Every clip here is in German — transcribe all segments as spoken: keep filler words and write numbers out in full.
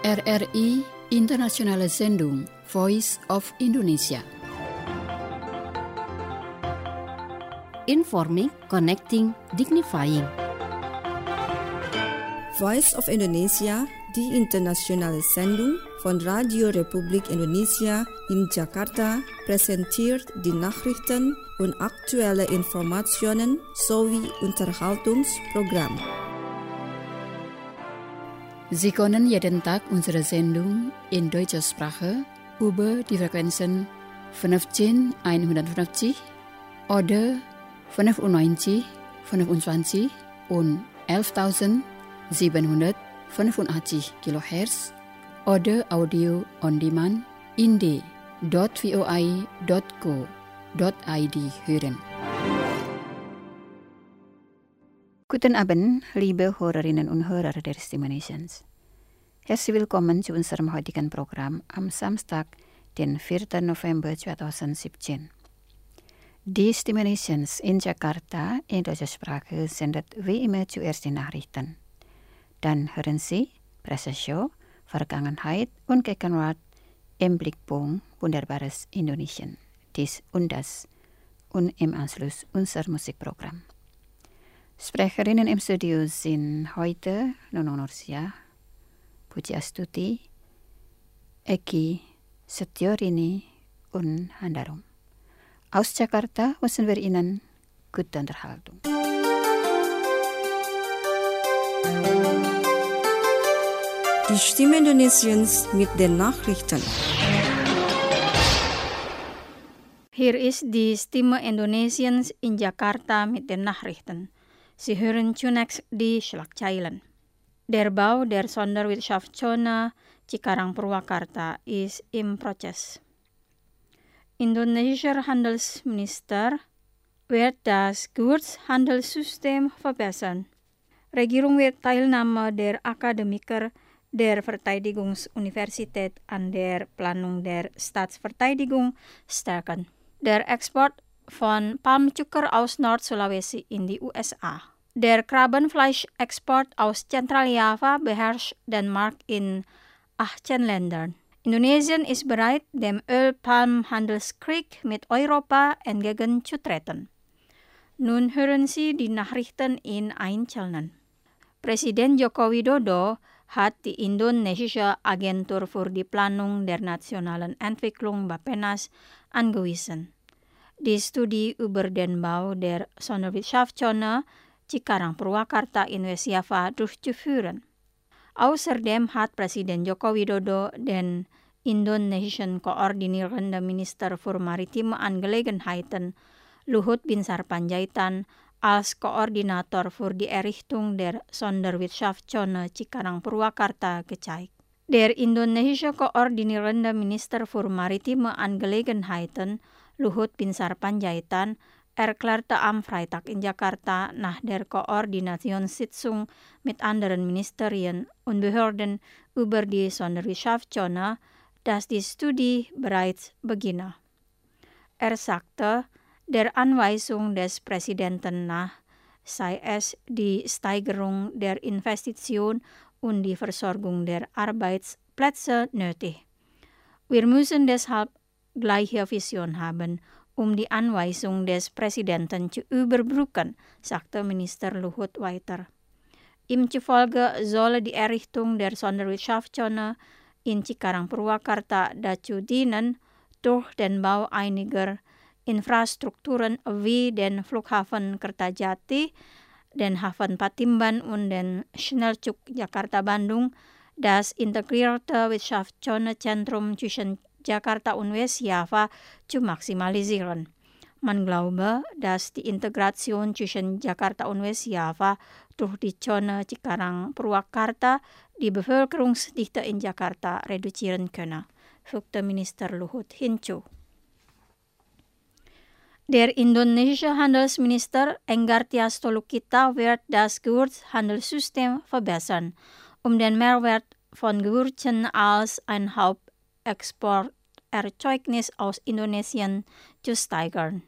R R I Internationale Sendung Voice of Indonesia. Informing, connecting, dignifying. Voice of Indonesia, die internationale Sendung von Radio Republik Indonesia in Jakarta, präsentiert die Nachrichten und aktuelle Informationen sowie Unterhaltungsprogramm. Sie können jeden Tag unsere Sendung in deutscher Sprache über die Frequenzen fünfzehn oder fünfundneunzig, fünfundzwanzig und elftausendsiebenhundertfünfundachtzig Kilohertz oder Audio on Demand in d punkt voi punkt co punkt i d hören. Guten Abend, liebe Hörerinnen und Hörer der Stimulations. Herzlich willkommen zu unserem heutigen Programm am Samstag, den vierten November zweitausendsiebzehn. Die Stimulations in Jakarta in deutscher Sprache sendet wie immer zuerst die Nachrichten. Dann hören Sie Presseshow, Vergangenheit und Gegenwart im Blickpunkt Wunderbares Indonesien, dies und das und im Anschluss unser Musikprogramm. Sprecherinnen im Studio sind heute Nunung Nursia, Puji Astuti, Eki Setiorini und Handarum. Aus Jakarta wünschen wir Ihnen gute Unterhaltung. Die Stimme Indonesiens mit den Nachrichten. Hier ist die Stimme Indonesiens in Jakarta mit den Nachrichten. Sie hören zunächst die Schlagzeilen. Der Bau der Sonderwirtschaftszone Cikarang Purwakarta ist im Prozess. Indonesischer Handelsminister wird das Gewürzhandelssystem verbessern. Regierung wird Teilnahme der Akademiker der Verteidigungsuniversität an der Planung der Staatsverteidigung stärken. Der Export von Palmzucker aus Nord-Sulawesi in die U S A. Der Krabbenfleischexport aus Zentraljava beherrscht den Markt in achtzehn Ländern. Indonesien ist bereit, dem Ölpalmhandelskrieg mit Europa entgegenzutreten. Nun hören Sie die Nachrichten in Einzelnen. Präsident Joko Widodo hat die indonesische Agentur für die Planung der nationalen Entwicklung Bappenas angewiesen, die Studie über den Bau der Sonderwirtschaftszone Cikarang Purwakarta in Westjava durchzuführen. Außerdem hat Präsident Joko Widodo den indonesischen koordinierenden Minister für maritime Angelegenheiten Luhut Binsar Panjaitan als Koordinator für die Errichtung der Sonderwirtschaftszone Cikarang Purwakarta gezeigt. Der indonesische koordinierende Minister für maritime Angelegenheiten Luhut Binsar Panjaitan erklärte am Freitag in Jakarta nach der Koordinationssitzung mit anderen Ministerien und Behörden über die Sonderwirtschaftszone, dass die Studie bereits beginne. Er sagte, der Anweisung des Präsidenten nach sei es die Steigerung der Investition und die Versorgung der Arbeitsplätze nötig. Wir müssen deshalb gleiche Vision haben, um die Anweisung des Präsidenten zu überbrücken, sagte Minister Luhut weiter. Ihm zufolge solle die Errichtung der Sonderwirtschaftszone in Cikarang Purwakarta dazu dienen, durch den Bau einiger Infrastrukturen wie den Flughafen Kertajati, den Hafen Patimban und den Schnellzug Jakarta-Bandung das integrierte Wirtschaftszone-Zentrum zwischen Jakarta und Westjava zu maximalisieren. Man glaube, dass die Integration zwischen Jakarta und Westjava durch die Zone Cikarang Purwakarta die Bevölkerungsdichte in Jakarta reduzieren könne, fügte Minister Luhut hinzu. Der indonesische Handelsminister Enggartia Stolokita wird das Gewürzhandelssystem verbessern, um den Mehrwert von Gewürzen als ein Hauptexporterzeugnis aus Indonesien zu steigern.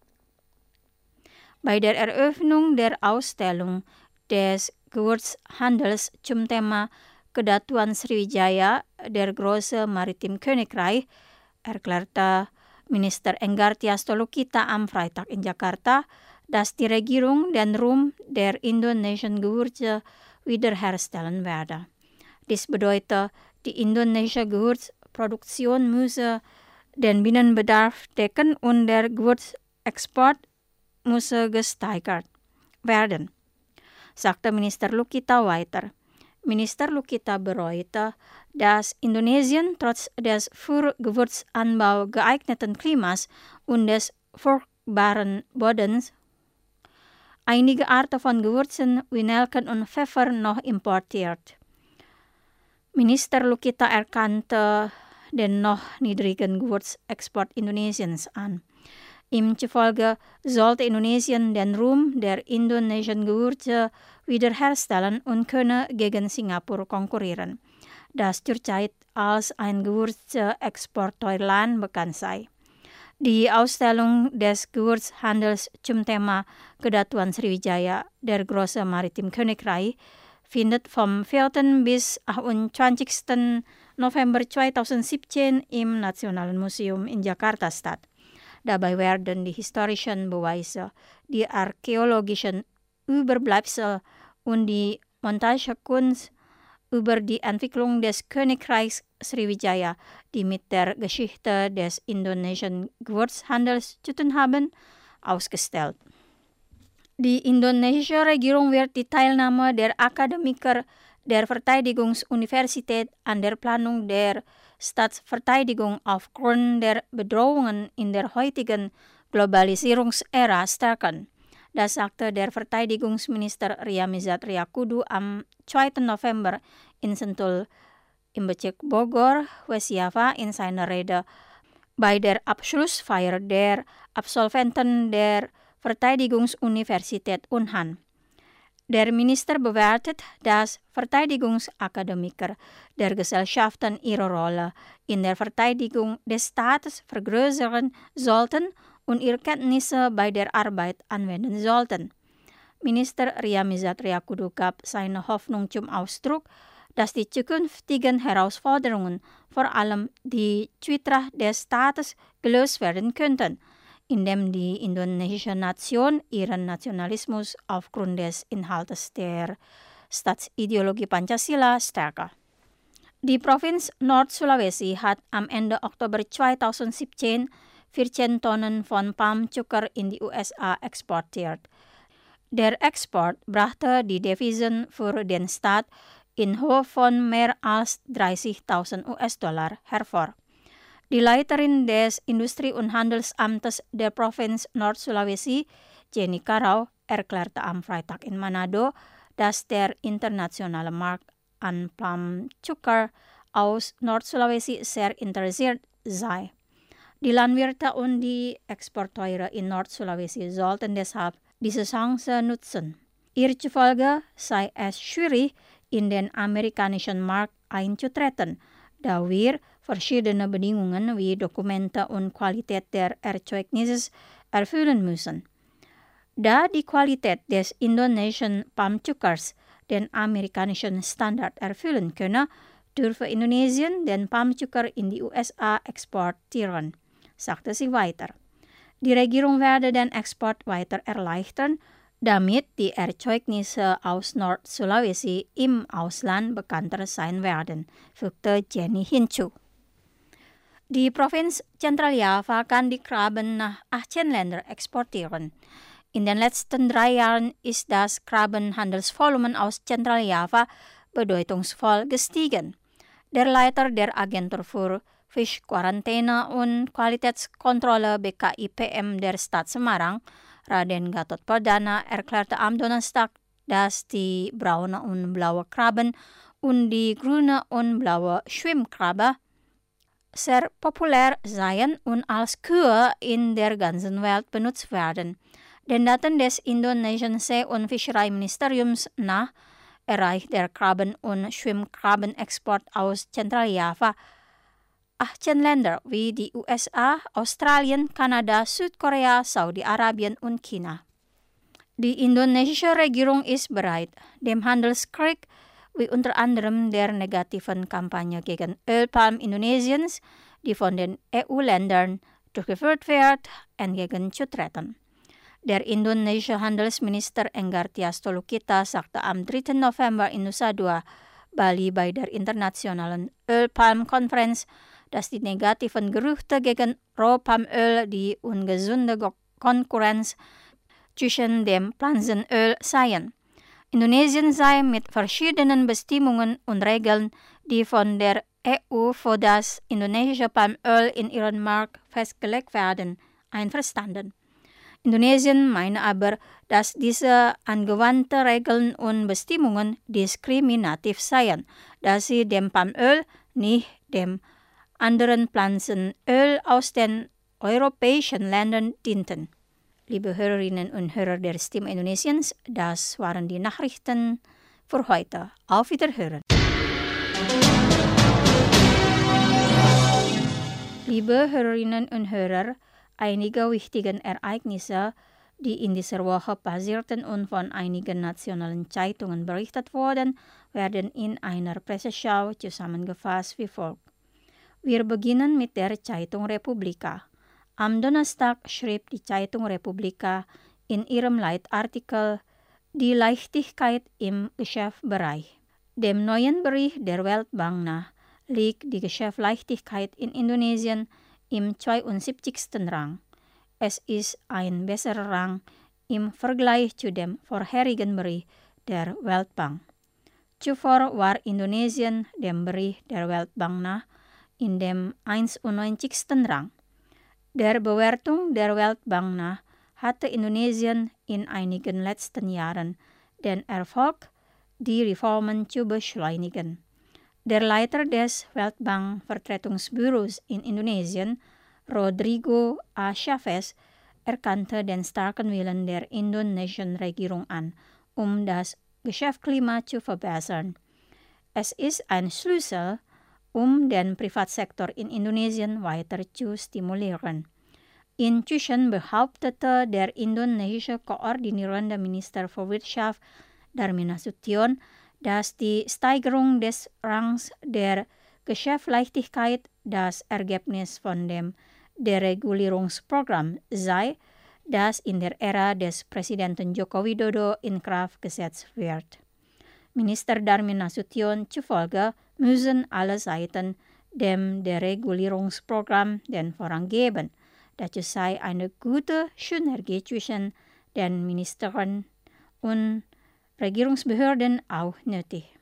Bei der Eröffnung der Ausstellung des Gewürzhandels zum Thema Kedatuan Sriwijaya der Große Maritim Königreich, erklärte Minister Enggartia Stolokita am Freitag in Jakarta, dass die Regierung den Ruhm der indonesischen Gewürze wiederherstellen werde. Dies bedeutet, die indonesische Gewürzproduktion müsse den Binnenbedarf decken und der Gewürzexport müsse gesteigert werden, sagte Minister Lukita weiter. Minister Lukita bereute, dass Indonesien trotz des für Gewürzanbau geeigneten Klimas und des fruchtbaren Bodens einige Arten von Gewürzen wie Nelken und Pfeffer noch importiert. Minister Lukita erkannte den noch niedrigen Gewürzexport Indonesiens an. Ihm zufolge sollte Indonesien den Ruhm der indonesischen Gewürze wiederherstellen und könne gegen Singapur konkurrieren, das zurzeit als ein Gewürzexporteurland bekannt sei. Die Ausstellung des Gewürzhandels zum Thema Kedatuan Sriwijaya der Große Maritim Königreich findet vom vierten bis achtundzwanzigsten November zweitausendsiebzehn im Nationalen Museum in Jakarta statt. Dabei werden die historischen Beweise, die archäologischen Überbleibsel und die Montagekunst über die Entwicklung des Königreichs Sriwijaya, die mit der Geschichte des indonesischen Gewürzhandels zu tun haben, ausgestellt. Die indonesische Regierung wird die Teilnahme der Akademiker der Verteidigungsuniversität an der Planung der Staatsverteidigung aufgrund der Bedrohungen in der heutigen Globalisierungsära stärken. Das sagte der Verteidigungsminister Ryamizat Riyakudu am zweiten November in Sentul im Bezirk Bogor, West Java in seiner Rede bei der Abschlussfeier der Absolventen der Verteidigungsuniversität Unhan. Der Minister bewertet, dass Verteidigungsakademiker der Gesellschaften ihre Rolle in der Verteidigung des Staates vergrößern sollten und ihre Kenntnisse bei der Arbeit anwenden sollten. Minister Ryamizat Riyakudu gab seine Hoffnung zum Ausdruck, dass die zukünftigen Herausforderungen, vor allem die Zwietracht des Staates, gelöst werden könnten, indem die indonesische Nation ihren Nationalismus aufgrund des Inhaltes der Staatsideologie Pancasila stärke. Die Provinz Nord-Sulawesi hat am Ende Oktober zweitausendsiebzehn vierzehn Tonnen von Palmzucker in die U S A exportiert. Der Export brachte die Devisen für den Staat in Höhe von mehr als dreißigtausend U S-Dollar hervor. Die Leiterin des Industrie- und Handelsamtes der Provinz Nord-Sulawesi, Jenny Karau, erklärte am Freitag in Manado, dass der internationale Markt an Palmzucker aus Nord-Sulawesi sehr interessiert sei. Die Landwirte und die Exporteure in Nord-Sulawesi sollten deshalb diese Chance nutzen. Ihr zufolge sei es schwierig, in den amerikanischen Markt einzutreten, da wir verschiedene Bedingungen wie Dokumente und Qualität der Erzeugnisse erfüllen müssen. Da die Qualität des indonesischen Palmzuckers den amerikanischen Standard erfüllen könne, dürfe Indonesien den Palmzucker in die U S A exportieren, sagte sie weiter. Die Regierung werde den Export weiter erleichtern, damit die Erzeugnisse aus Nord-Sulawesi im Ausland bekannter sein werden, fügte Jenny hinzu. Die Provinz Zentraljava kann die Krabben nach achtzehn Ländern exportieren. In den letzten drei Jahren ist das Krabbenhandelsvolumen aus Zentraljava bedeutungsvoll gestiegen. Der Leiter der Agentur für Fischquarantäne und Qualitätskontrolle B K I P M der Stadt Semarang, Raden Gatot Perdana, erklärte am Donnerstag, dass die braune und blaue Krabben und die grüne und blaue Schwimmkrabbe sehr populär seien und als Kur in der ganzen Welt benutzt werden. Den Daten des indonesischen See- und Fischereiministeriums nach erreicht der Krabben- und Schwimmkrabbenexport aus Zentraljava achtzehn Länder wie die U S A, Australien, Kanada, Südkorea, Saudi-Arabien und China. Die indonesische Regierung ist bereit, dem Handelskrieg wie unter anderem der negativen Kampagne gegen Ölpalm Indonesiens, die von den E U-Ländern durchgeführt wird, entgegenzutreten. Der indonesische Handelsminister Enggar Tias Tolukita sagte am dritten November in Nusa Dua, Bali bei der internationalen Ölpalmkonferenz, dass die negativen Gerüchte gegen Rohpalmöl die ungesunde Konkurrenz zwischen dem Pflanzenöl seien. Indonesien sei mit verschiedenen Bestimmungen und Regeln, die von der E U für das indonesische Palmöl in ihren Markt festgelegt werden, einverstanden. Indonesien meine aber, dass diese angewandte Regeln und Bestimmungen diskriminativ seien, da sie dem Palmöl nicht dem anderen Pflanzenöl aus den europäischen Ländern dienten. Liebe Hörerinnen und Hörer der Stimme Indonesiens, das waren die Nachrichten für heute. Auf Wiederhören. Liebe Hörerinnen und Hörer, einige wichtige Ereignisse, die in dieser Woche passierten und von einigen nationalen Zeitungen berichtet wurden, werden in einer Presseschau zusammengefasst wie folgt. Wir beginnen mit der Zeitung Republika. Am Donnerstag schrieb die Zeitung Republika in ihrem Leitartikel die Leichtigkeit im Geschäftsbereich. Dem neuen Bericht der Weltbank nach liegt die Geschäftsleichtigkeit in Indonesien im zweiundsiebzigsten Rang. Es ist ein besserer Rang im Vergleich zu dem vorherigen Bericht der Weltbank. Zuvor war Indonesien dem Bericht der Weltbank nach in dem einundneunzigsten Rang. Der Bewertung der Weltbank nach hatte Indonesien in einigen letzten Jahren den Erfolg, die Reformen zu beschleunigen. Der Leiter des Weltbank-Vertretungsbüros in Indonesien, Rodrigo A. Chavez, erkannte den starken Willen der indonesischen Regierung an, um das Geschäftsklima zu verbessern. Es ist ein Schlüssel, um den Privatsektor in Indonesien weiter zu stimulieren. Inzwischen behauptete der indonesische koordinierende Minister für Wirtschaft, Darmin Nasution, dass die Steigerung des Rangs der Geschäftsleichtigkeit das Ergebnis von dem Deregulierungsprogramm sei, das in der Ära des Präsidenten Joko Widodo in Kraft gesetzt wird. Minister Darmin Nasution zufolge müssen alle Seiten dem Deregulierungsprogramm den Vorrang geben. Dazu sei eine gute Synergie zwischen den Ministern und Regierungsbehörden auch nötig.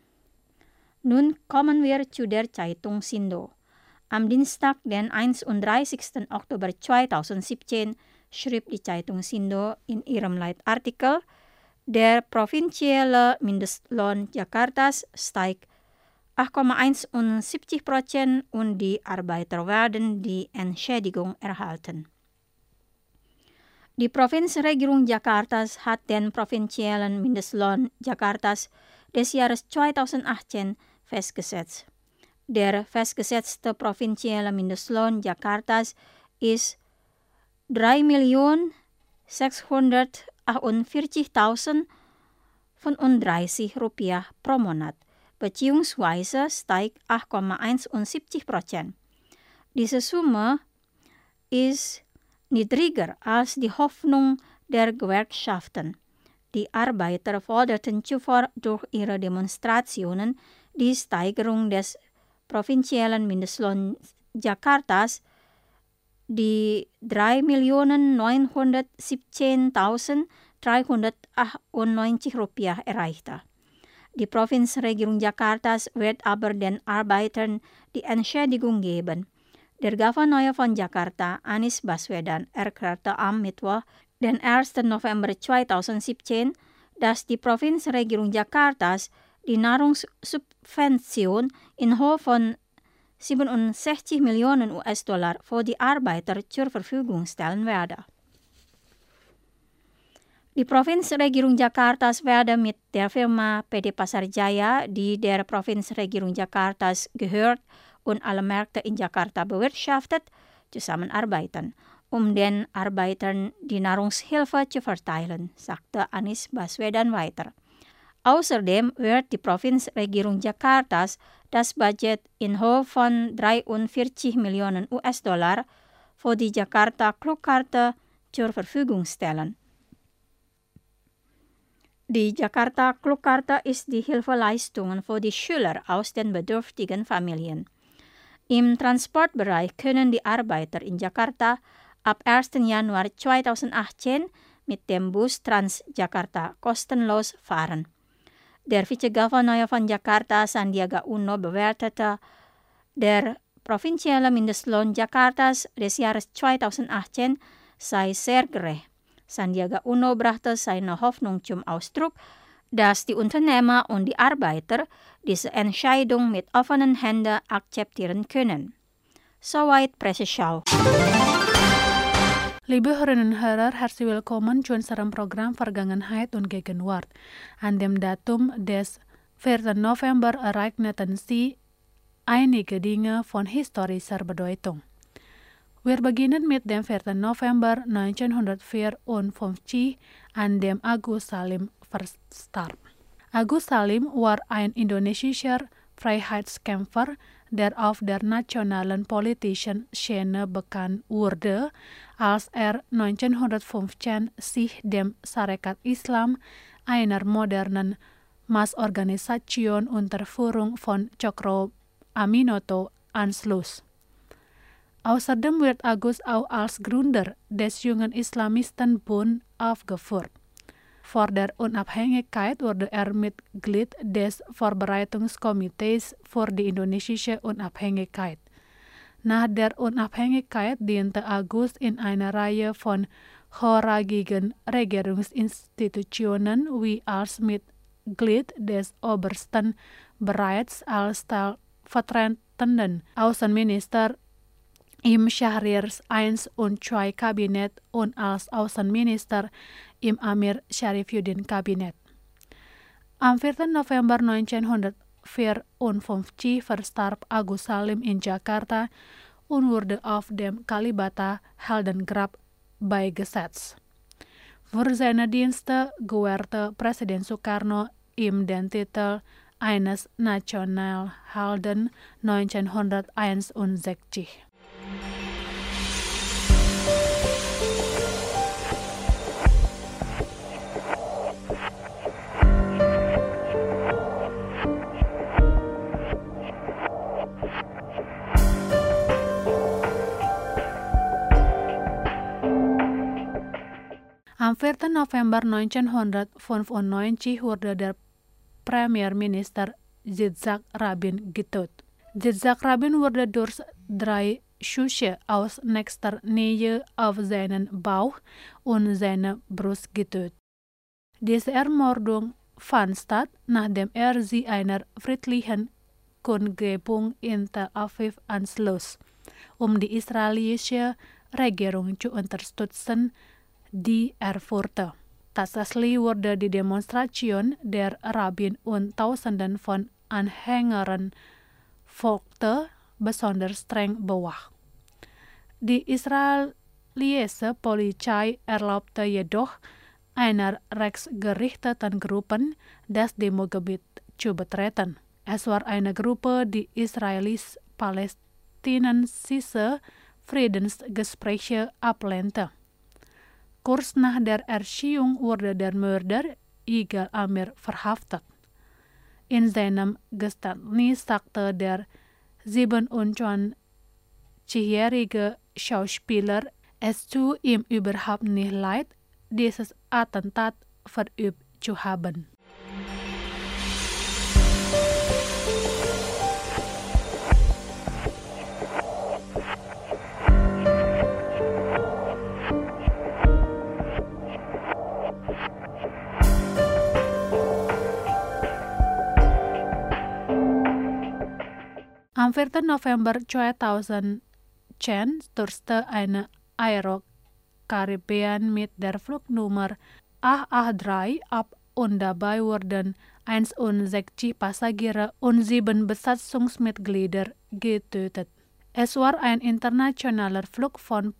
Nun kommen wir zu der Zeitung Sindo. Am Dienstag, den einunddreißigsten Oktober zweitausendsiebzehn, schrieb die Zeitung Sindo in ihrem Leitartikel, der provinzielle Mindestlohn Jakartas steigt acht Komma einundsiebzig Prozent und die Arbeiter werden die Entschädigung erhalten. Die Provinzregierung Jakartas hat den provinziellen Mindestlohn Jakartas des Jahres zweitausendachtzehn festgesetzt. Der festgesetzte provinzielle Mindestlohn Jakartas ist drei Millionen sechshundertachtundvierzigtausendfünfunddreißig Rupiah pro Monat, beziehungsweise steigt acht Komma einundsiebzig Prozent. Diese Summe ist niedriger als die Hoffnung der Gewerkschaften. Die Arbeiter forderten zuvor durch ihre Demonstrationen die Steigerung des provinziellen Mindestlohns Jakartas, die drei Millionen neunhundertsiebzehntausenddreihundertachtundneunzig Rupiah erreichte. Die Provinzregierung Jakartas wird aber den Arbeitern die Entschädigung geben. Der Gouverneur von Jakarta, Anies Baswedan, erklärte am Mittwoch, den ersten November zweitausendsiebzehn, dass die Provinzregierung Jakartas die Nahrungssubvention in Höhe von siebenundsechzig Millionen U S-Dollar für die Arbeiter zur Verfügung stellen werde. Die Provinzregierung Jakartas werde mit der Firma P D Pasar Jaya, die der Provinzregierung Jakartas gehört und alle Märkte in Jakarta bewirtschaftet, zusammenarbeiten, um den Arbeitern die Nahrungshilfe zu verteilen, sagte Anies Baswedan weiter. Außerdem wird die Provinzregierung Jakartas das Budget in Höhe von dreiundvierzig Millionen U S-Dollar für die Jakarta Klukkarte zur Verfügung stellen. Die Jakarta Klukkarte ist die Hilfeleistung für die Schüler aus den bedürftigen Familien. Im Transportbereich können die Arbeiter in Jakarta ab ersten Januar zweitausendachtzehn mit dem Bus Transjakarta kostenlos fahren. Der Vizegouverneur von Jakarta, Sandiaga Uno, bewertete, der provinzielle Mindestlohn Jakartas des Jahres zweitausendachtzehn sei sehr gerecht. Sandiaga Uno brachte seine Hoffnung zum Ausdruck, dass die Unternehmer und die Arbeiter diese Entscheidung mit offenen Händen akzeptieren können. Soweit Presseschau. Liebe Hörerinnen und Hörer, herzlich willkommen zu unserem Programm Vergangenheit und Gegenwart. An dem Datum des vierten November ereigneten sie einige Dinge von historischer Bedeutung. Wir beginnen mit dem vierten November neunzehnhundertvierundfünfzig, an dem Agus Salim verstarb. Agus Salim war ein indonesischer Freiheitskämpfer, der auf der nationalen politischen Szene bekannt wurde, als er neunzehnhundertfünfzehn sich dem Sarekat Islam, einer modernen Massorganisation unter Führung von Cokro Aminoto, anschloss. Außerdem wird Agus auch als Gründer des Jungen Islamistenbund aufgeführt. Vor der Unabhängigkeit wurde er Mitglied des Vorbereitungskomitees für die indonesische Unabhängigkeit. Nach der Unabhängigkeit diente Agus in einer Reihe von hochrangigen Regierungsinstitutionen wie als Mitglied des obersten Bereichs, als stellvertretenden Außenminister im Schahrir eins und zwei Kabinett und als Außenminister im Amir Syarifuddin Kabinett. Am vierten November neunzehnhundertvierundfünfzig verstarb Agus Salim in Jakarta und wurde auf dem Kalibata Heldengrab beigesetzt. Für seine Dienste gewährte Präsident Sukarno ihm den Titel eines Nationalhelden neunzehnhunderteinundsechzig. Am vierten November neunzehnhundertfünfundneunzig wurde der Premierminister Yitzhak Rabin getötet. Yitzhak Rabin wurde durch drei Schüsse aus nächster Nähe auf seinen Bauch und seine Brust getötet. Diese Ermordung fand statt, nachdem er sich einer friedlichen Kundgebung in Tel Aviv anschloss, um die israelische Regierung zu unterstützen, die er führte. Tatsächlich wurde die Demonstration der Rabbin und Tausenden von Anhängern folgte besonders streng bewacht. Die israelische Polizei erlaubte jedoch einer rechtsgerichteten Gruppe, das Demogebiet zu betreten. Es war eine Gruppe, die israelisch-palästinensische Friedensgespräche ablehnte. Kurz nach der Erziehung wurde der Mörder Yigal Amir verhaftet. In seinem Geständnis sagte der siebenundzwanzigjährige Schauspieler, es tut ihm überhaupt nicht leid, dieses Attentat verübt zu haben. Am vierten November zweitausendzehn stürzte eine Aero-Caribbean mit der Flugnummer A A drei ab und dabei wurden einundsechzig Passagiere und sieben Besatzungsmitglieder getötet. Es war ein internationaler Flug von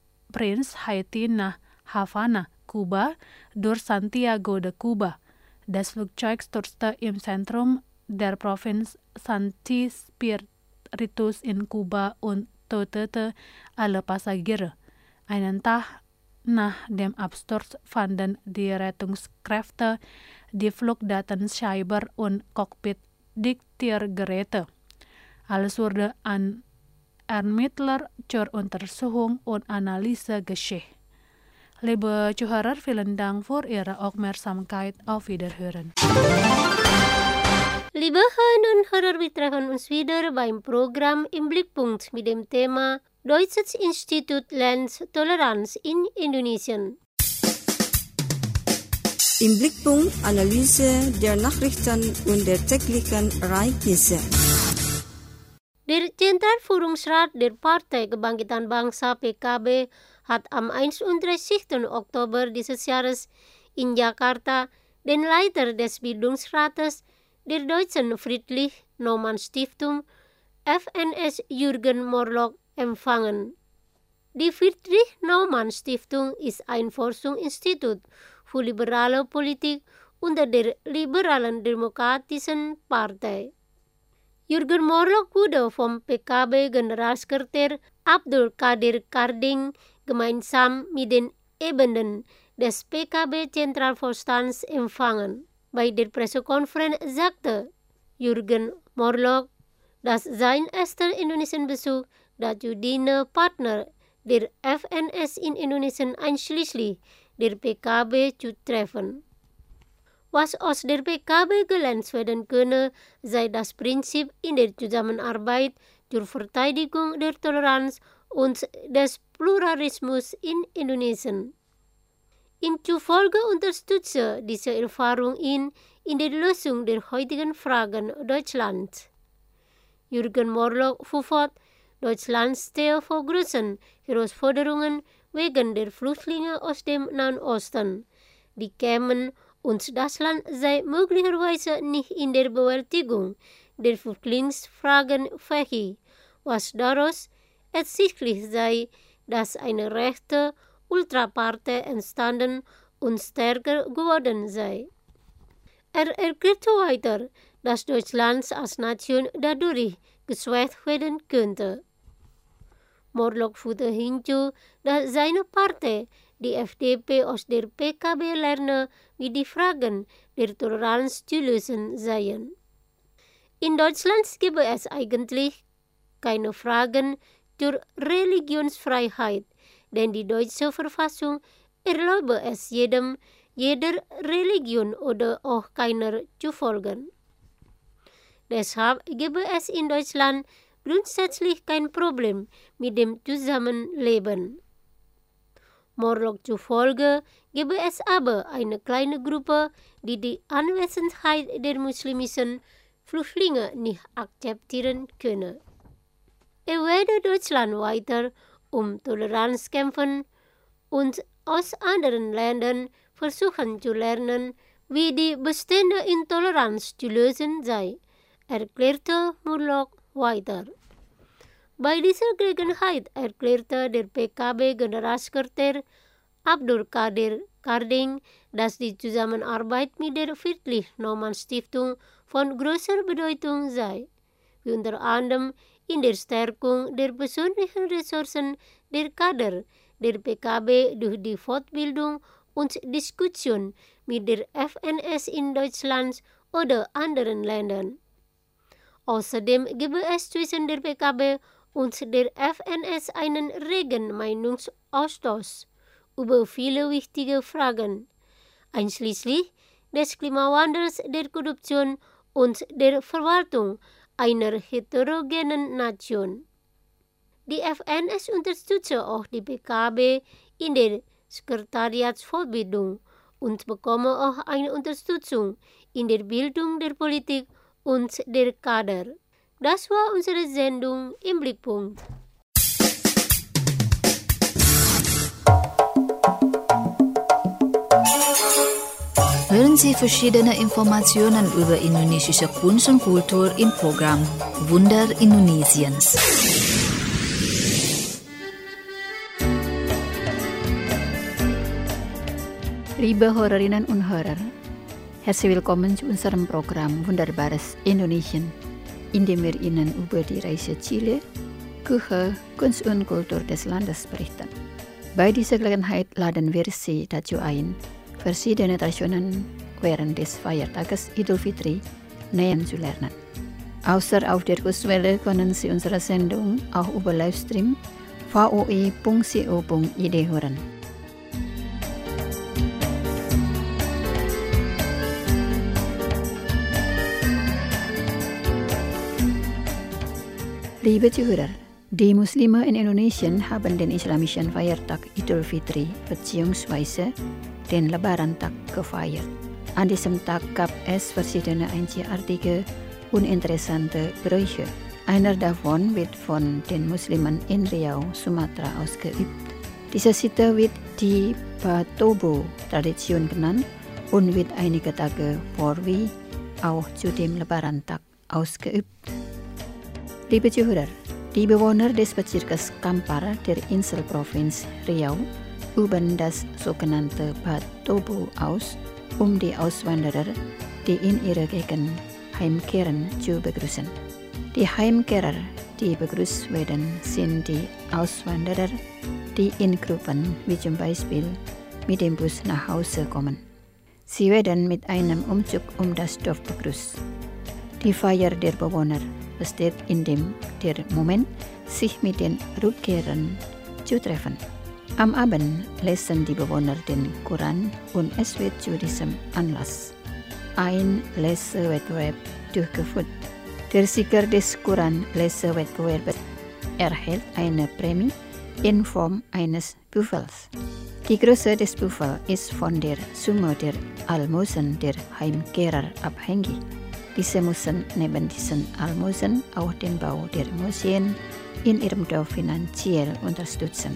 Port-au-Prince, Haiti nach Havana, Kuba, durch Santiago de Cuba. Das Flugzeug stürzte im Zentrum der Provinz Santi Spiritus in Kuba und tötete alle Passagiere. Einen Tag nach dem Absturz fanden die Rettungskräfte die Flugdatenschreiber und Cockpit-Diktiergeräte. Alles wurde an Ermittler zur Untersuchung und Analyse geschehen. Liebe Zuhörer, vielen Dank für Ihre Aufmerksamkeit. Auf Wiederhören. Liebe Hörerinnen und Hörer, wir treffen uns wieder beim Programm Im Blickpunkt mit dem Thema Deutsches Institut lernt Toleranz in Indonesien. Im Blickpunkt Analyse der Nachrichten und der täglichen Ereignisse. Der Zentralführungsrat der Partei Kebangkitan Bangsa P K B hat am einunddreißigsten Oktober dieses Jahres in Jakarta den Leiter des Bildungsrates der Deutschen Friedrich-Naumann-Stiftung F N S Jürgen Morlock empfangen. Die Friedrich-Naumann-Stiftung ist ein Forschungsinstitut für liberale Politik unter der Liberalen Demokratischen Partei. Jürgen Morlock wurde vom P K B-Generalsekretär Abdul Qadir Karding gemeinsam mit den Ebenen des P K B-Zentralvorstands empfangen. Bei der Pressekonferenz sagte Jürgen Morlock, dass sein erster Indonesienbesuch dazu diene, Partner der F N S in Indonesien einschließlich der P K B zu treffen. Was aus der P K B gelernt werden könne, sei das Prinzip in der Zusammenarbeit zur Verteidigung der Toleranz und des Pluralismus in Indonesien. Ihm zufolge unterstütze diese Erfahrung ihn in der Lösung der heutigen Fragen Deutschlands. Jürgen Morlock fuhr fort, Deutschland stehe vor großen Herausforderungen wegen der Flüchtlinge aus dem Nahen Osten. Die kämen und das Land sei möglicherweise nicht in der Bewältigung der Flüchtlingsfragen fähig, was daraus ersichtlich sei, dass eine rechte Ultrapartei entstanden und stärker geworden sei. Er erklärte weiter, dass Deutschland als Nation dadurch geschwächt werden könnte. Morlock fügte hinzu, dass seine Partei, die F D P, aus der P K B lerne, wie die Fragen der Toleranz zu lösen seien. In Deutschland gebe es eigentlich keine Fragen zur Religionsfreiheit, denn die deutsche Verfassung erlaube es jedem, jeder Religion oder auch keiner zu folgen. Deshalb gebe es in Deutschland grundsätzlich kein Problem mit dem Zusammenleben. Morlock zufolge gebe es aber eine kleine Gruppe, die die Anwesenheit der muslimischen Flüchtlinge nicht akzeptieren könne. Er werde Deutschland weiter um Toleranz kämpfen und aus anderen Ländern versuchen zu lernen, wie die bestehende Intoleranz zu lösen sei, erklärte Morlock weiter. Bei dieser Gelegenheit erklärte der P K B-Generalsekretär Abdul Qadir Karding, dass die Zusammenarbeit mit der Friedrich-Naumann-Stiftung von großer Bedeutung sei, wie unter anderem in der Stärkung der persönlichen Ressourcen der Kader der P K B durch die Fortbildung und Diskussion mit der F N S in Deutschland oder anderen Ländern. Außerdem gebe es zwischen der P K B und der F N S einen regen Meinungsaustausch über viele wichtige Fragen, einschließlich des Klimawandels, der Korruption und der Verwaltung einer heterogenen Nation. Die F N S unterstütze auch die P K B in der Sekretariatsvorbildung und bekomme auch eine Unterstützung in der Bildung der Politik und der Kader. Das war unsere Sendung im Blickpunkt. Hören Sie verschiedene Informationen über indonesische Kunst und Kultur im Programm Wunder Indonesiens. Liebe Hörerinnen und Hörer, Herzlich willkommen zu unserem Programm Wunderbares Indonesien, in dem wir Ihnen über die Reise Chile, Küche, Kunst und Kultur des Landes berichten. Bei dieser Gelegenheit laden wir Sie dazu ein, verschiedene Traditionen während des Feiertages Idul Fitri näher zu lernen. Außer auf der Kurswelle können Sie unsere Sendung auch über Livestream v o e punkt co punkt i d hören. Liebe Zuhörer, die Muslime in Indonesien haben den islamischen Feiertag Idul Fitri bzw. den Lebaran-Tag gefeiert. An diesem Tag gab es verschiedene einzigartige und interessante Bräuche. Einer davon wird von den Muslimen in Riau, Sumatra ausgeübt. Diese Sitte wird die Patobo-Tradition genannt und wird einige Tage vor wie auch zu dem Lebaran-Tag ausgeübt. Liebe Zuhörer, die Bewohner des Bezirkes Kampar der Inselprovinz Riau üben das sogenannte Patobo aus, um die Auswanderer, die in ihre Gegend heimkehren, zu begrüßen. Die Heimkehrer, die begrüßt werden, sind die Auswanderer, die in Gruppen, wie zum Beispiel mit dem Bus nach Hause kommen. Sie werden mit einem Umzug um das Dorf begrüßt. Die Feier der Bewohner besteht in dem der Moment, sich mit den Rückkehrern zu treffen. Am Abend lesen die Bewohner den Koran und es wird zu diesem Anlass ein Lesewettbewerb durchgeführt. Der Sieger des Koran-Lesewettbewerbs erhält eine Prämie in Form eines Buffels. Die Größe des Buffels ist von der Summe der Almosen der Heimkehrer abhängig. Diese müssen neben diesen Almosen auch den Bau der Museen in ihrem Dorf finanziell unterstützen.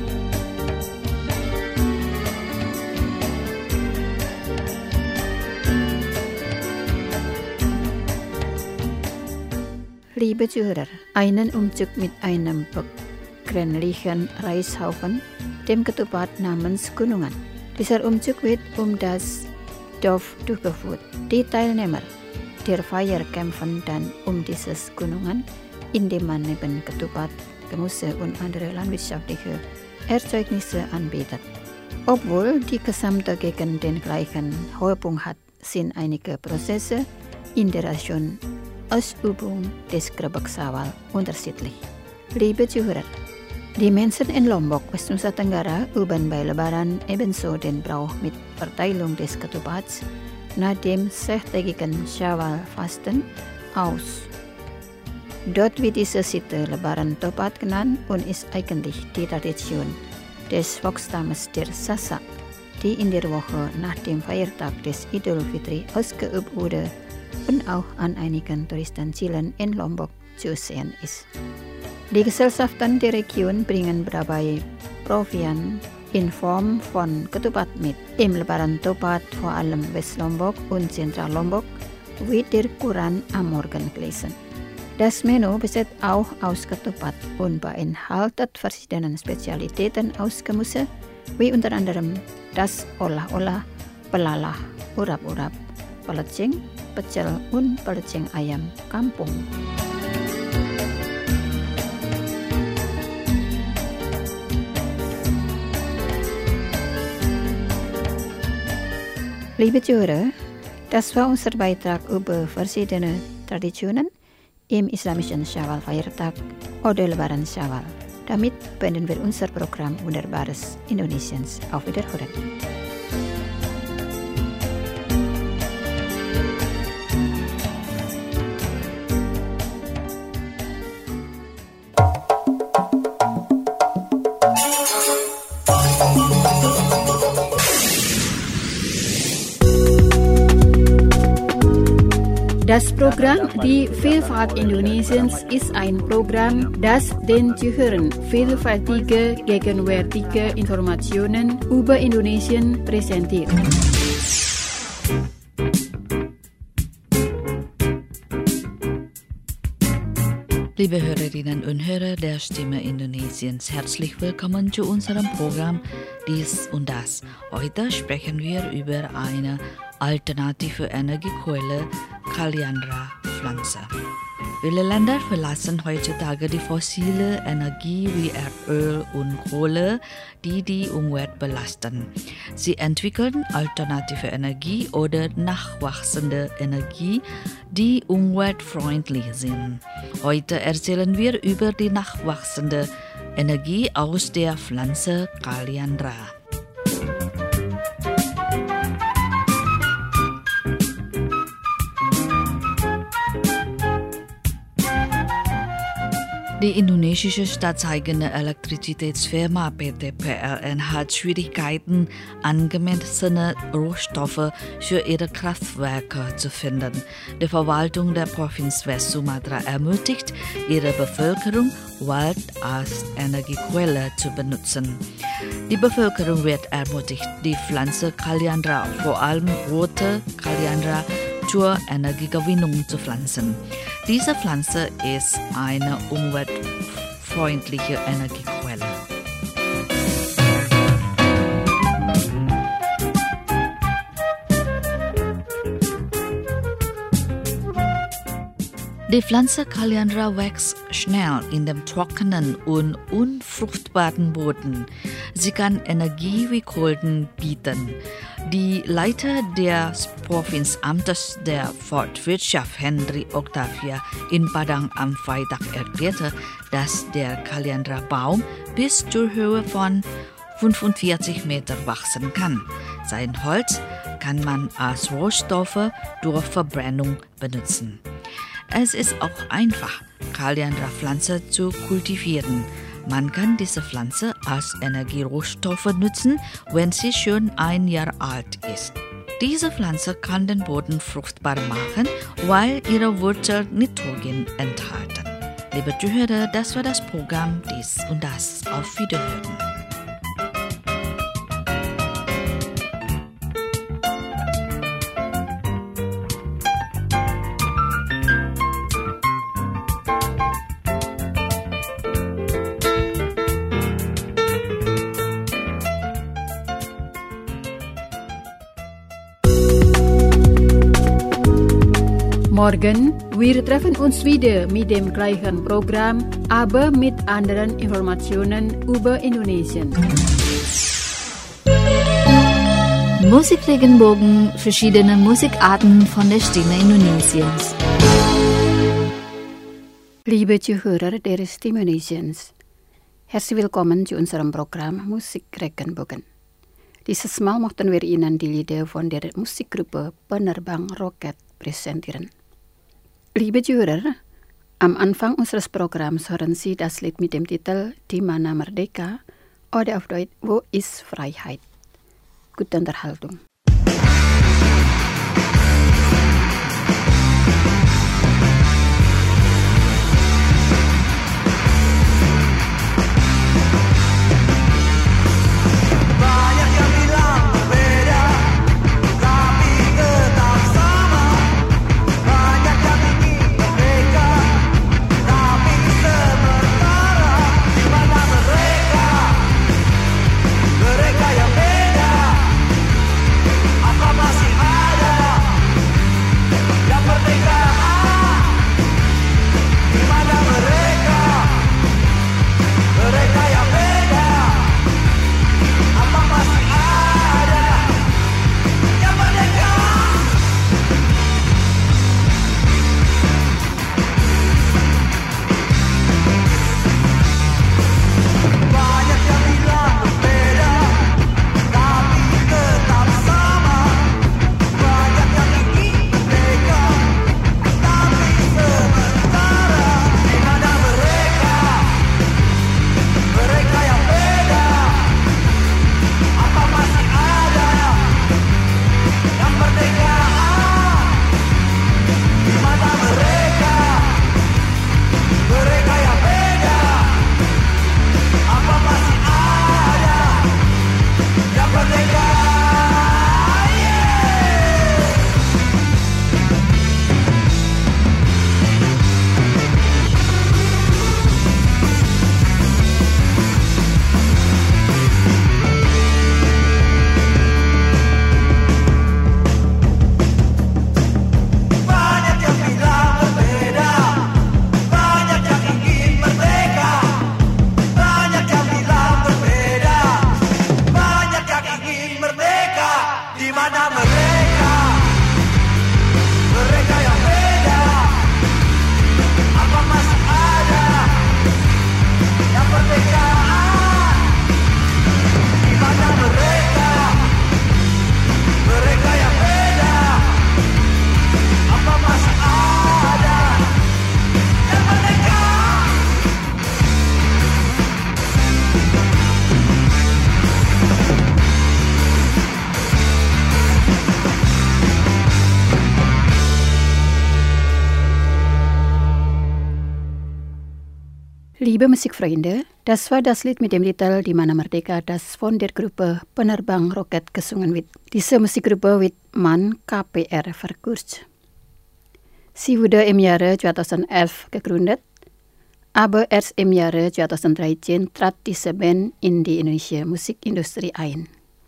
Liebe Zuhörer, einen Umzug mit einem begrenzlichen Reishaufen, dem Ketupat namens Gunungan. Dieser Umzug wird um das Dorf durchgeführt. Die Teilnehmer der Feier kämpfen dann um dieses Gunungan, indem man neben Ketupat, Gemüse und andere landwirtschaftliche Erzeugnisse anbietet. Obwohl die gesamte Gegend den gleichen Höhepunkt hat, sind einige Prozesse in der Ration Ausübung des Gerebeksawal unterschiedlich. Liebe Zuhörer, die Menschen in Lombok, Westnusa Tenggara, üben bei Lebaran ebenso den Brauch mit Verteilung des Ketupats nach dem sechstägigen Syawal-Fasten aus. Dort wird diese Sitte Lebaran-Topat genannt und ist eigentlich die Tradition des Volksstammes der Sasak, die in der Woche nach dem Feiertag des Idul Fitri ausgeübt wurde und auch an einigen Touristenzielen in Lombok zu sehen ist. Die Gesellschaften der Region bringen dabei Proviant in Form von Ketupat mit. Im Lebaran-Topat, vor allem West-Lombok und Zentral-Lombok, wird der Koran am Morgen gelesen. Das Menü besteht auch aus Ketupat und beinhaltet verschiedene Spezialitäten aus Gemüse, wie unter anderem das Olah-Olah, Pelalah, Urap-Urap, Pelecing, Pecel und Pelecing ayam kampung. Liebe Zuhörer, das war unser Beitrag über verschiedene Traditionen im islamischen Syawal-Feiertag oder Lebaran Syawal. Damit beenden wir unser Programm Wunderbares Indonesiens. Auf Wiederhören. Das Programm Die Vielfalt Indonesiens ist ein Programm, das den Zuhörern vielfältige, gegenwärtige Informationen über Indonesien präsentiert. Liebe Hörerinnen und Hörer der Stimme Indonesiens, herzlich willkommen zu unserem Programm Dies und Das. Heute sprechen wir über eine alternative Energiequelle Kaliandra pflanzen. Viele Länder verlassen heutzutage die fossile Energie wie Erdöl und Kohle, die die Umwelt belasten. Sie entwickeln alternative Energie oder nachwachsende Energie, die umweltfreundlich sind. Heute erzählen wir über die nachwachsende Energie aus der Pflanze Kaliandra. Die indonesische staatseigene Elektrizitätsfirma P T P L N hat Schwierigkeiten, angemessene Rohstoffe für ihre Kraftwerke zu finden. Die Verwaltung der Provinz West Sumatra ermutigt ihre Bevölkerung, Wald als Energiequelle zu benutzen. Die Bevölkerung wird ermutigt, die Pflanze Kaliandra, vor allem rote Kaliandra, zur Energiegewinnung zu pflanzen. Diese Pflanze ist eine umweltfreundliche Energiequelle. Die Pflanze Kaliandra wächst schnell in dem trockenen und unfruchtbaren Boden. Sie kann Energie wie Kohlen bieten. Die Leiter des Provinzamtes der Forstwirtschaft Henry Octavia in Padang am Freitag erklärte, dass der Kaliandra-Baum bis zur Höhe von fünfundvierzig Meter wachsen kann. Sein Holz kann man als Rohstoffe durch Verbrennung benutzen. Es ist auch einfach, Kaliandra-Pflanze zu kultivieren. Man kann diese Pflanze als Energierohstoffe nutzen, wenn sie schon ein Jahr alt ist. Diese Pflanze kann den Boden fruchtbar machen, weil ihre Wurzeln Nitrogen enthalten. Liebe Zuhörer, das war das Programm Dies und Das. Auf Wiederhören. Morgen, wir treffen uns wieder mit dem gleichen Programm, aber mit anderen Informationen über Indonesien. Musikregenbogen, verschiedene Musikarten von der Stimme Indonesiens. Liebe Zuhörer der Stimme Indonesiens, herzlich willkommen zu unserem Programm Musikregenbogen. Dieses Mal möchten wir Ihnen die Lieder von der Musikgruppe Penerbang Roket präsentieren. Liebe Zuhörer, am Anfang unseres Programms hören Sie das Lied mit dem Titel Die Mana Merdeka oder auf Deutsch Wo ist Freiheit? Gute Unterhaltung. Mereka yang beda di mana mereka, mereka yang beda, apa masih ada yang perpecahan? Di mana mereka, mereka yang beda, apa masih ada yang merdeka? Liebe Musikfreunde, das war das Lied mit dem Titel Die Mana Merdeka, das von der Gruppe Penerbang Roket gesungen wird. Diese Musikgruppe wird man K P R verkürzt. Sie wurde im Jahre zweitausendelf gegründet, aber erst im Jahre zweitausenddreizehn trat diese Band in die indonesische Musikindustrie ein.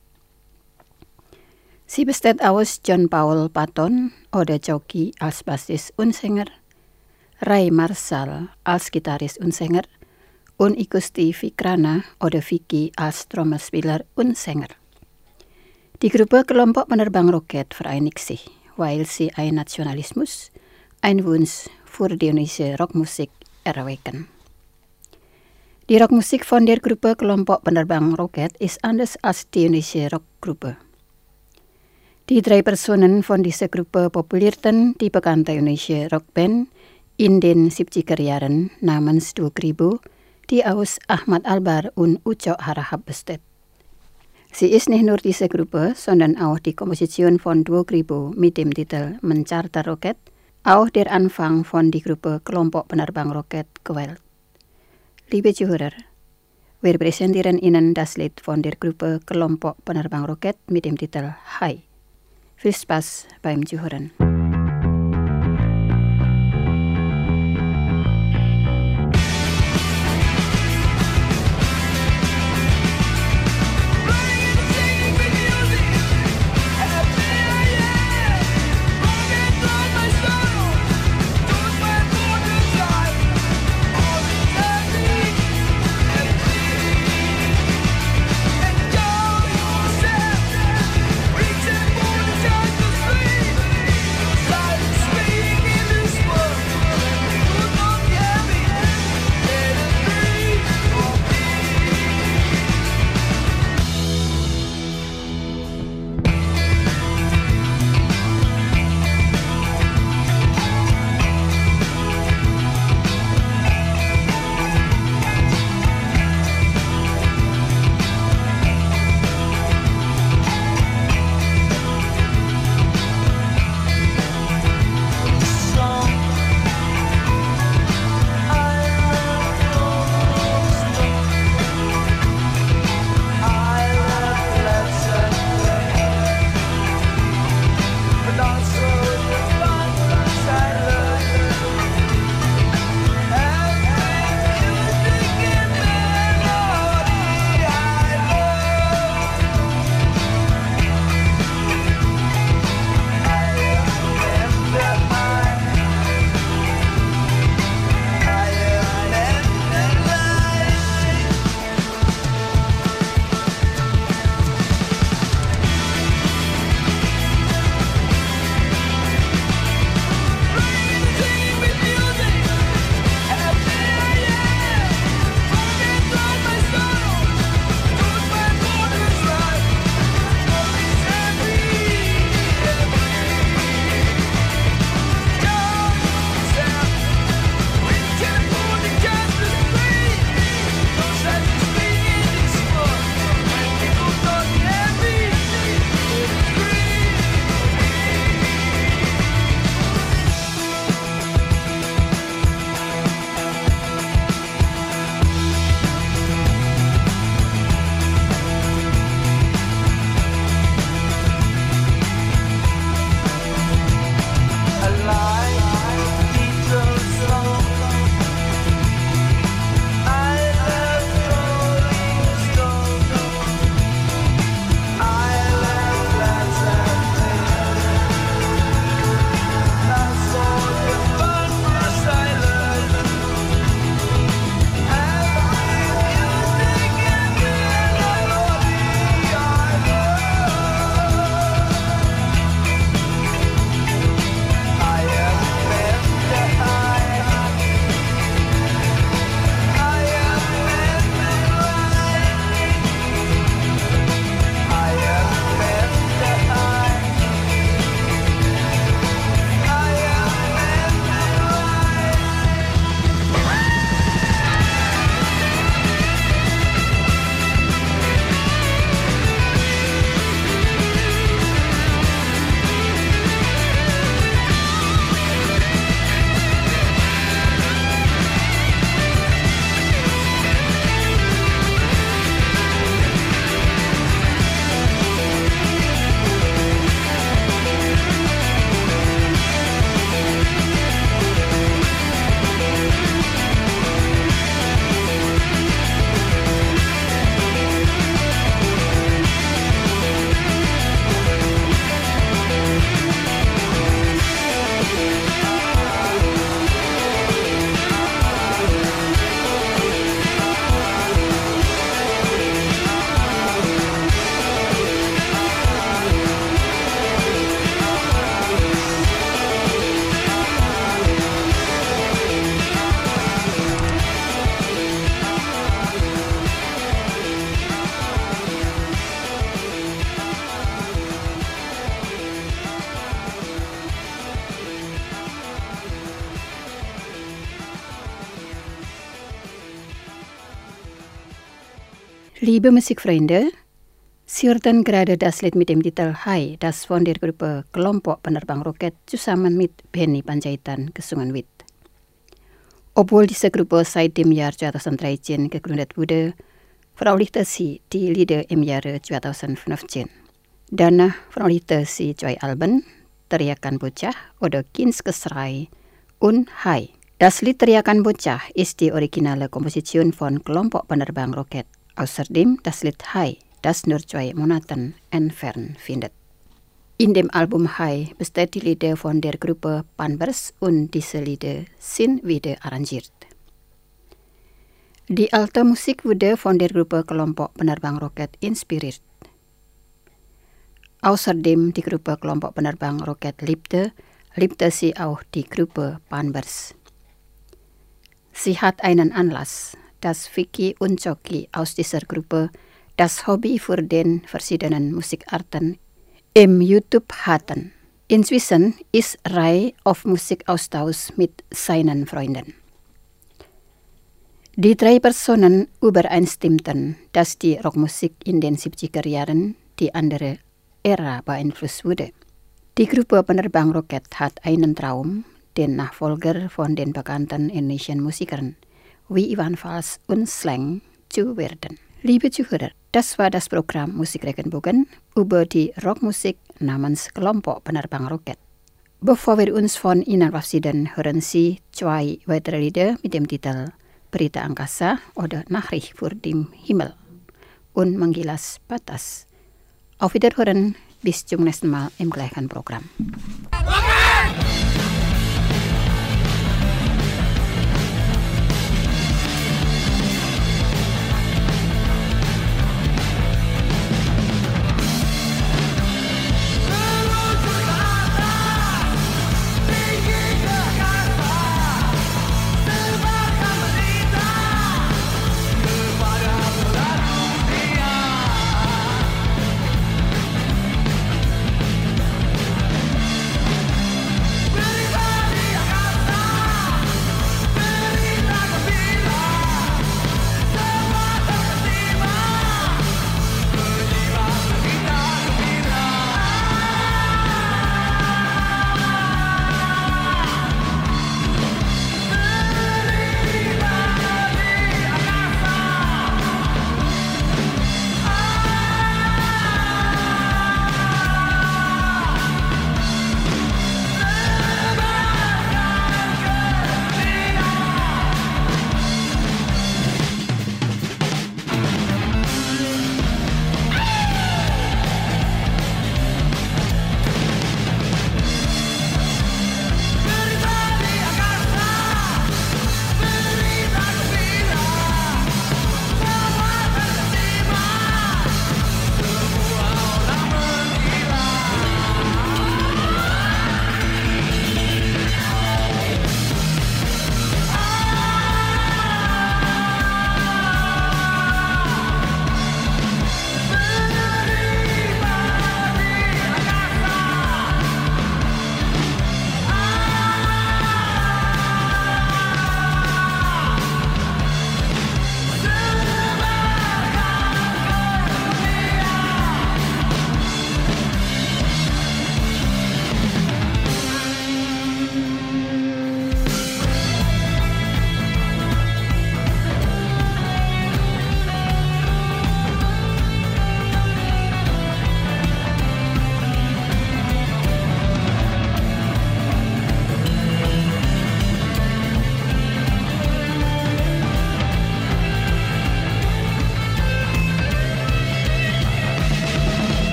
Sie besteht aus John Paul Patton oder Choki als Bassist und Sänger, Ray Marshall als Gitarrist und Sänger und Igusti Vikrana oder Vicky als Trommelspieler und Sänger. Die Gruppe Kelompok Penerbang Roket vereinigt sich, weil sie ein Nationalismus, ein Wunsch für die indonesische Rockmusik erwecken. Die Rockmusik von der Gruppe Kelompok Penerbang Roket ist anders als die indonesische Rockgruppe. Die drei Personen von dieser Gruppe populierten die bekannte indonesische Rockband in den siebziger Jahren namens Dua Kribo, die aus Ahmad Albar und Uco Harahap besteht. Sie ist nicht nur diese Gruppe, sondern auch die Komposition von Dua Kribo mit dem Titel Mencarter Roket, auch der Anfang von die Gruppe Kelompok Penerbang Roket gewählt. Liebe Zuhörer, wir präsentieren Ihnen das Lied von der Gruppe Kelompok Penerbang Roket mit dem Titel Hai. Viel Spaß beim Zuhören. Reaching for the jungle street. Liebe Musikfreunde, Sie hörten gerade das Lied mit dem Titel Hai, das von der Gruppe Kelompok Penerbang Roket zusammen mit Benny Panjaitan gesungen wird. Obwohl diese Gruppe seit dem Jahr zweitausenddreizehn gegründet wurde, veröffentlichte sie die Lieder im Jahre zweitausendfünfzehn. Danach veröffentlichte sie zwei Alben, Teriakan Bocah oder Kindsgeschrei und Hai. Das Lied Teriakan Bocah ist die originale Komposition von Kelompok Penerbang Roket. Außerdem das Lied Hai, das nur zwei Monaten entfernt findet. In dem Album Hai besteht die Lieder von der Gruppe Panbers und diese Lieder sind wieder arrangiert. Die alte Musik wurde von der Gruppe Kelompok Penerbang Roket inspiriert. Außerdem die Gruppe Kelompok Penerbang Roket liebte, liebte sie auch die Gruppe Panbers. Sie hat einen Anlass, dass Vicky und Joki aus dieser Gruppe das Hobby für den verschiedenen Musikarten im YouTube hatten. Inzwischen ist Rai auf Musikaustausch mit seinen Freunden. Die drei Personen übereinstimmten, dass die Rockmusik in den siebziger Jahren die andere Ära beeinflusst wurde. Die Gruppe Penerbang Roket hat einen Traum, den Nachfolger von den bekannten indonesian Musikern wie Iwan Fals und Slang zu werden. Liebe Zuhörer, das war das Programm Musik Regenbogen über die Rockmusik namens Kelompok Penerbang Roket. Bevor wir uns von Ihnen verabschieden, hören Sie zwei weitere Lieder mit dem Titel Berita Angkasa oder Nachricht für den Himmel und Menggilas Batas. Auf Wiederhören, bis zum nächsten Mal im gleichen Programm.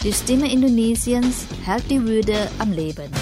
Die Stimme Indonesiens hält die Würde am Leben.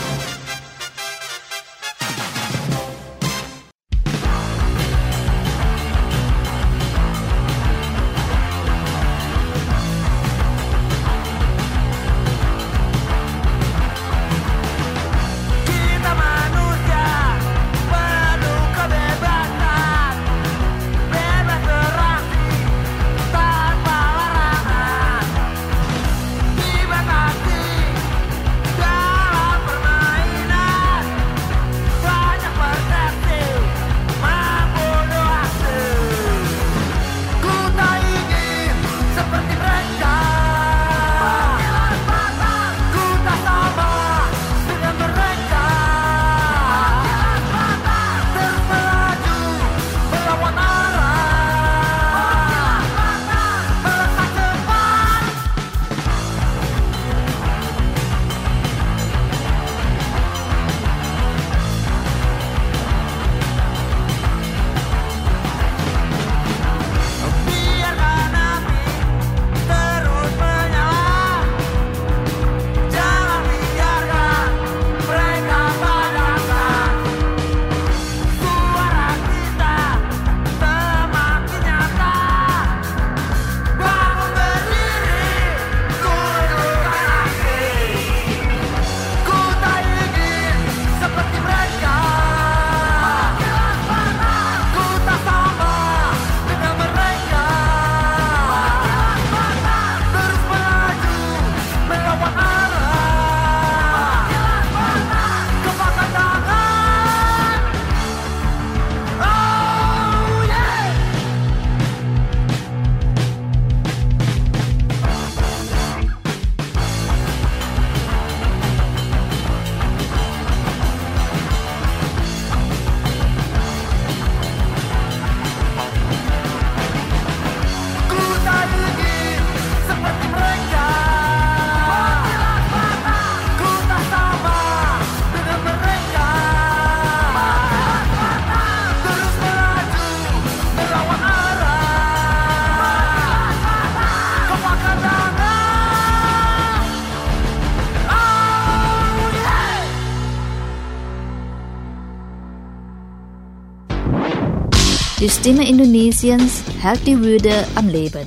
Die Stimme Indonesiens hält die Würde am Leben.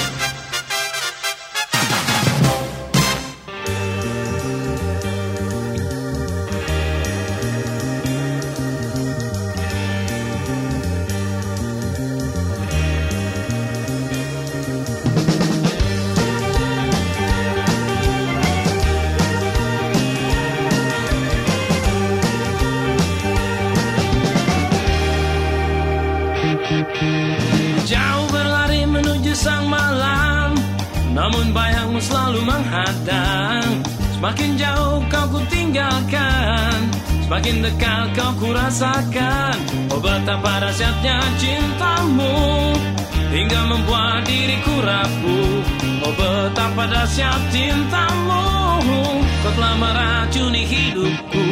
Jauh berlari menuju sang malam, namun bayangmu selalu menghadang. Semakin jauh kau ku tinggalkan, semakin dekat kau ku rasakan. Oh betapa dahsyatnya cintamu, hingga membuat diriku rapuh. Oh betapa dahsyat cintamu, kau telah meracuni hidupku.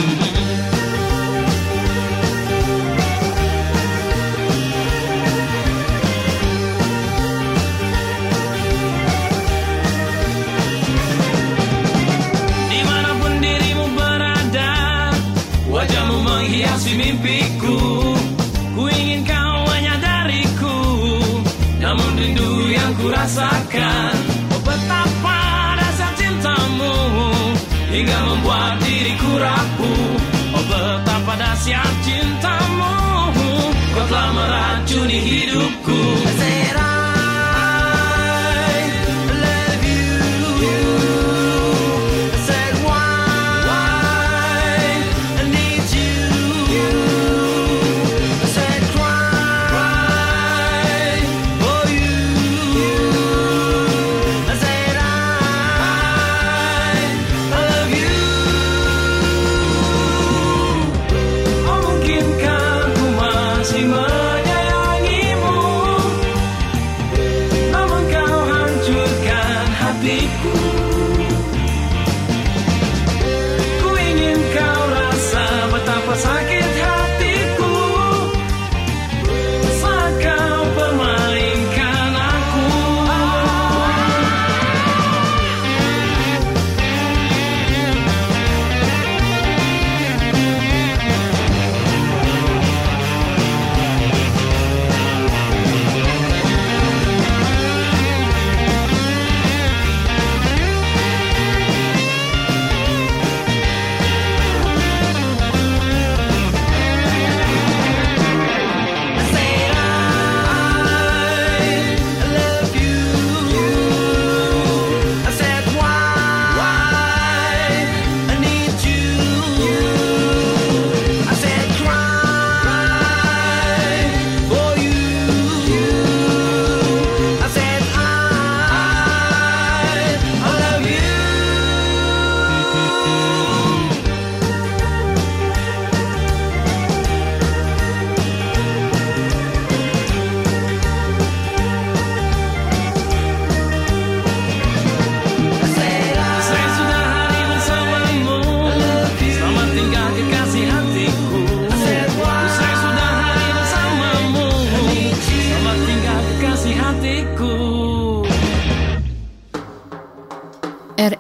Wajahmu menghiasi mimpiku, ku ingin kau menyadariku, namun rindu yang ku rasakan. Oh betapa dahsyat cintamu, hingga membuat diriku rapuh. Oh betapa dahsyat cintamu, kau telah meracuni hidupku.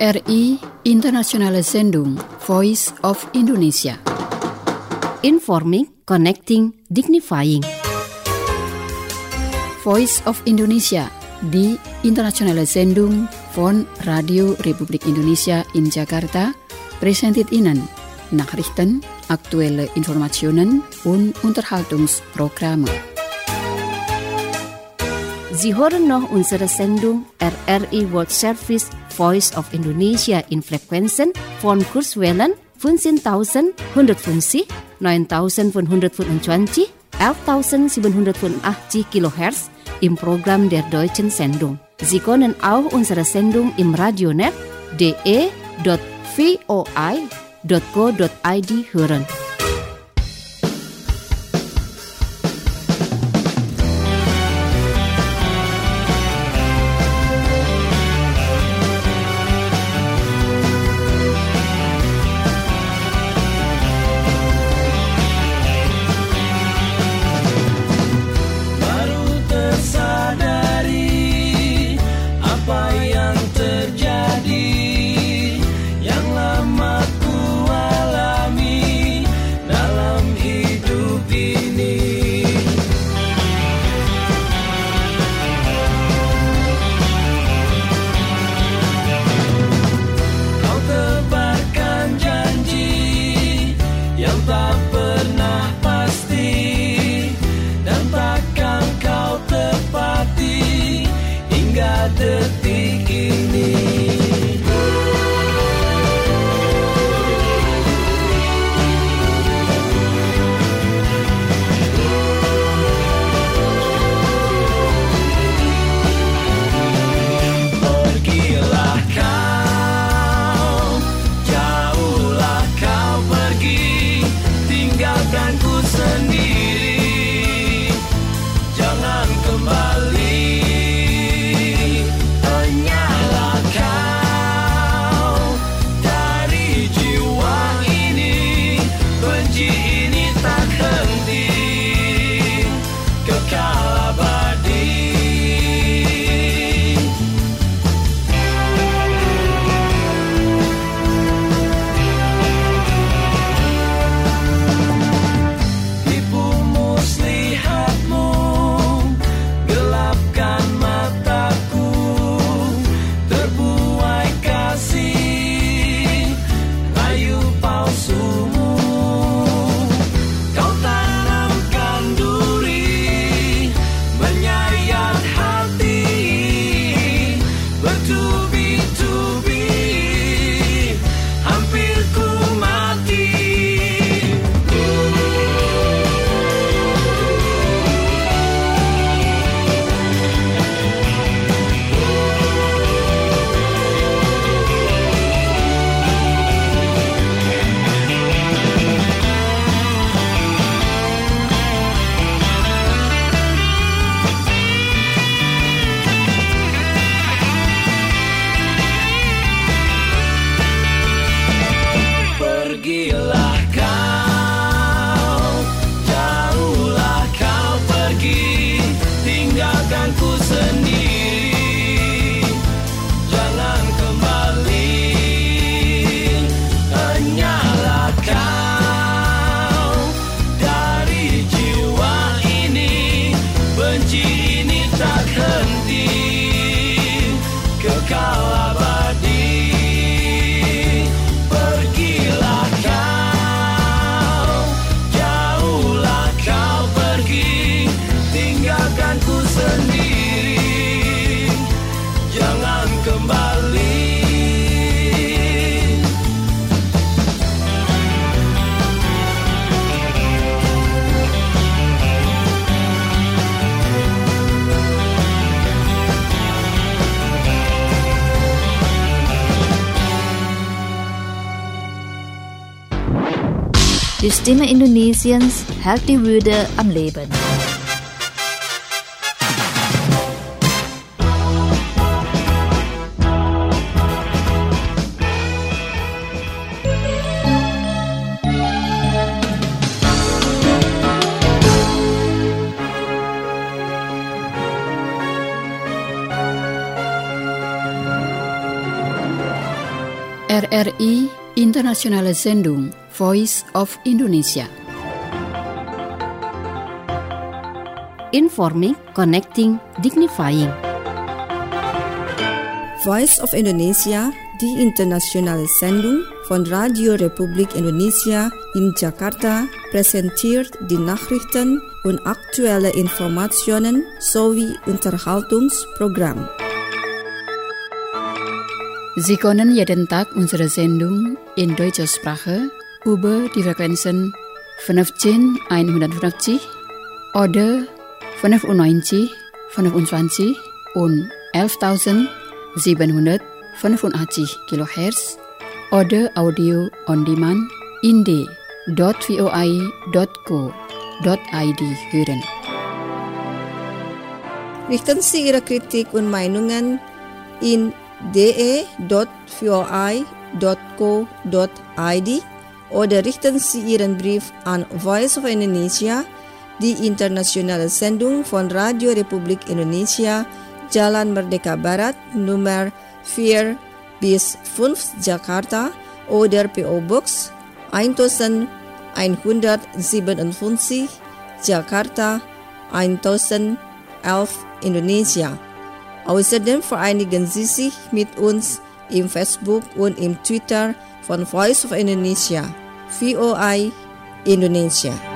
R I Internationale Sendung Voice of Indonesia. Informing, connecting, dignifying. Voice of Indonesia di Internationale Sendung von Radio Republik Indonesia in Jakarta presented Ihnen Nachrichten, aktuelle Informationen und Unterhaltungsprogramme. Sie hören noch unsere Sendung R R I World Service Voice of Indonesia in Frequenzen von Kurzwellen fünfzehntausendeinhundertfünfzig, neuntausendfünfhundertfünfundzwanzig, elftausendsiebenhundertfünfundachtzig Kilohertz im Programm der Deutschen Sendung. Sie können auch unsere Sendung im Radionet d e dot v o i dot co dot i d hören. Die Stimme Indonesiens hält die Würde am Leben. R I Internationale Sendung Voice of Indonesia. Informing, connecting, dignifying. Voice of Indonesia, die internationale Sendung von Radio Republik Indonesia in Jakarta, präsentiert die Nachrichten und aktuelle Informationen sowie Unterhaltungsprogramm. Sie können jeden Tag unsere Sendung in deutscher Sprache über die Frequenzen fünfzehn oder fünfundneunzig, fünfundzwanzig und elftausendsiebenhundertfünfundachtzig Kilohertz oder Audio on Demand in d punkt voi punkt co punkt id hören. Richten Sie Ihre Kritik und Meinungen in de punkt voi punkt co punkt id oder richten Sie Ihren Brief an Voice of Indonesia, die internationale Sendung von Radio Republik Indonesia, Jalan Merdeka Barat, Nummer vier bis fünf Jakarta oder P O Box elf Jakarta elf Indonesia. Außerdem vereinigen Sie sich mit uns im Facebook und im Twitter von Voice of Indonesia, V O I Indonesia.